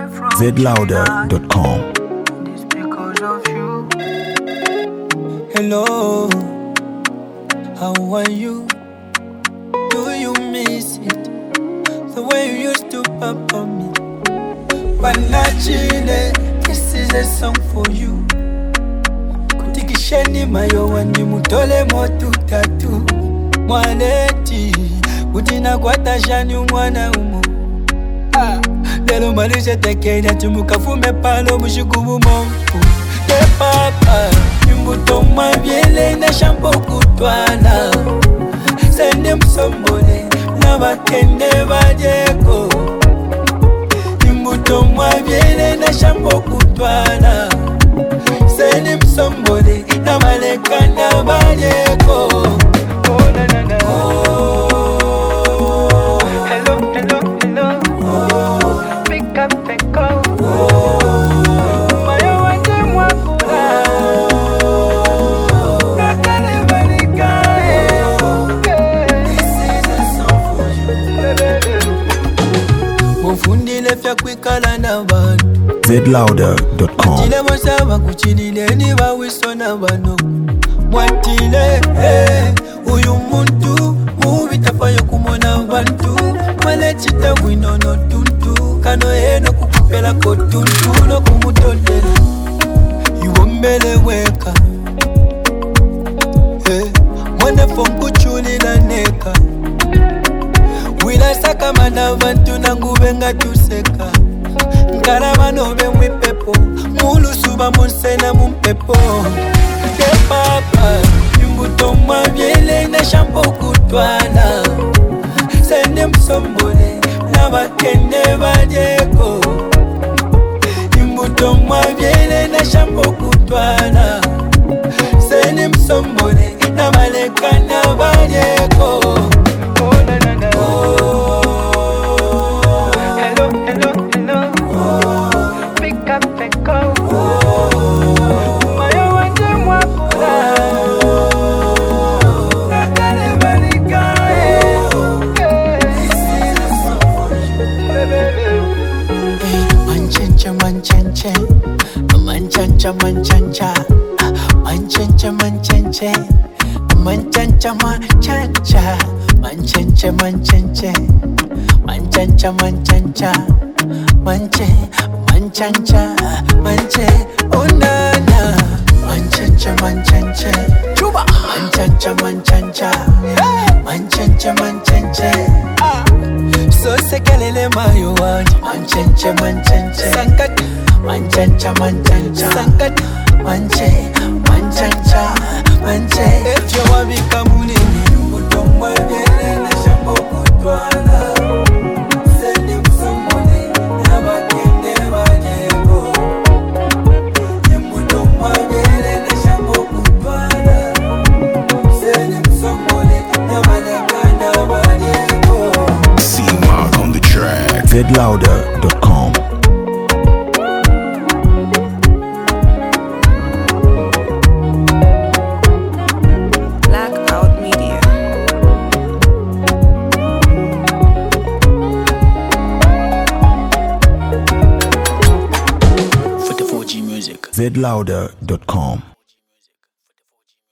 zlouder.com. It's because of you. Hello, how are you? Do you miss it? The way you used to papa me. Panachile, this is a song for you. Kutikisheni mayo wani mutole motu tatu. Mwaneti, utina kwa tashani umwana umu. Lelo malishe tekenya tumukafume palo mushukubu mongu. Te papa, imbuto mwavyele na shampo kutwana. Sende msombole na bakende bajeko. Imbuto mwavyele na shampo kutwana. Sende msombole na maleka na bajeko. Oh na na na. Oh. Hello, hello, hello. Oh. Pick up and go. Oh. Mayo wanje mwakura. Nakale manika. This is a song for you. Mufundile fya kwikala na bantu. zlouder.com. Mwatile mosaba kuchilile ni bawiso na bano. Mwatile uyu muntu mubitafayo kumona bantu. Mwale chita winono tuntu. Kano eno kukupela kotuntu no kumutotele. Iwombele weka mwene fongu chuli na neka. Wila saka mana bantu nangubenga tuseka. Nkarabano be mwipepo. Mulu suba monsena mumpepo. Te papa, imbuto mwavyele na shampo kutwana. Sende msombole na bakende bajeko. Imbuto mwavyele na shampo kutwana. Sende msombole na maleka na bajeko. Oh na na na. Oh. Hello, hello, hello. Oh. Pick up and go. Oh. Mayo wanje mwakura. Nakale manika. This is a song for you. Manchencha, manchenche. Manchencha, manchencha. Manchencha, manchenche. Manchencha, manchencha. Manchencha, manchenche. Manchencha, manchencha. Manche, manchencha, manche. Oh na na. Manchencha, manchenche. Chuba. Manchencha, manchencha. Manchencha, manchenche. So sekelele mayo wanje. Manchencha, manchenche. Sankat. Manchencha, manchencha. Sankat. Manche, manchencha, manche. Efyo wabika munini. Mutomwe vyele na shambo kutwana. Sendi msomone na bakende bajeko. Mutomwe vyele na shambo kutwana. Sendi msomone na maleka na bajeko. C-Mark on the track. zlouder.com. Blackout Media. For the 4G music. zlouder.com.